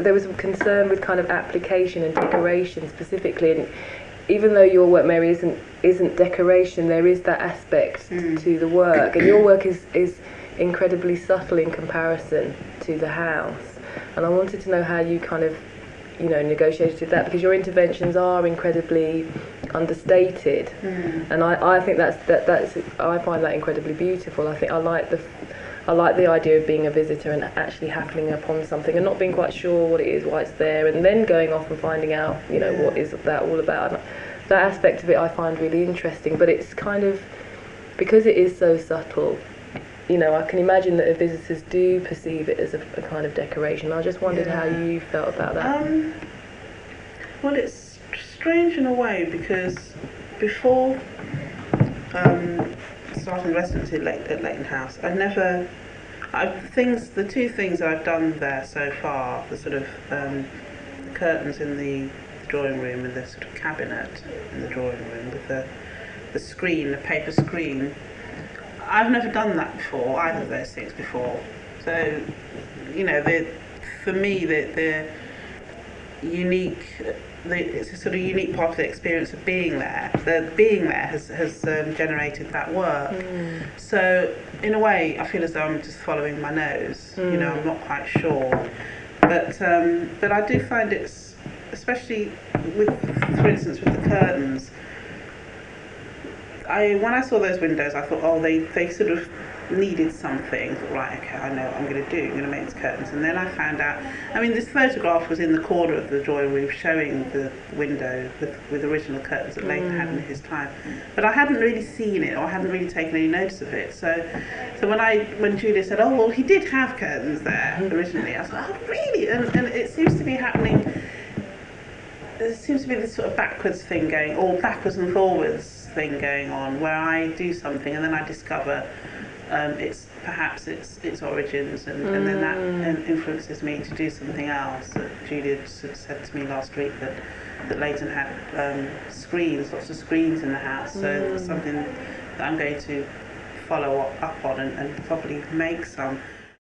there was some concern with kind of application and decoration specifically, and even though your work, Mary, isn't decoration, there is that aspect to the work, and your work is incredibly subtle in comparison to the house. And I wanted to know how you kind of, negotiated that, because your interventions are incredibly understated, and I think that's I find that incredibly beautiful. I think I like the idea of being a visitor and actually happening upon something and not being quite sure what it is, why it's there, and then going off and finding out, what is that all about. And that aspect of it I find really interesting, but it's kind of, because it is so subtle, I can imagine that the visitors do perceive it as a kind of decoration. I just wondered how you felt about that. Well, it's strange in a way, because before starting residency at Leighton House, the two things that I've done there so far, the sort of curtains in the drawing room and the sort of cabinet in the drawing room with the screen, the paper screen, I've never done that before, either of those things before. So, for me, the unique, it's a sort of unique part of the experience of being there. The being there has generated that work. So, in a way, I feel as though I'm just following my nose. I'm not quite sure, but I do find it's, especially for instance, with the curtains. When I saw those windows, I thought, they sort of needed something. Right, okay, I know what I'm going to do. I'm going to make these curtains. And then I found out, this photograph was in the corner of the drawing room showing the window with original curtains that Leighton had in his time. But I hadn't really seen it, or I hadn't really taken any notice of it. So when Julia said, oh, well, he did have curtains there originally, I was like, oh, really? And it seems to be happening. There seems to be this sort of backwards thing going, or backwards and forwards thing going on, where I do something and then I discover perhaps its origins, and then that influences me to do something else. Julia said to me last week that Leighton had lots of screens in the house, so it's something that I'm going to follow up on and probably make some.